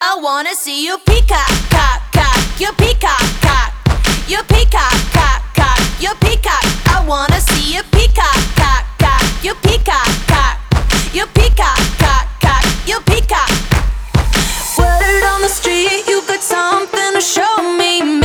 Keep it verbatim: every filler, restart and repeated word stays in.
I wanna see you peacock, cock, cock, you peacock, cock, you peacock, cock, cock, you peacock. I wanna see you peacock, cock, cock, you peacock, cock, you peacock, cock, cock, you peacock. Word on the street, you got something to show me.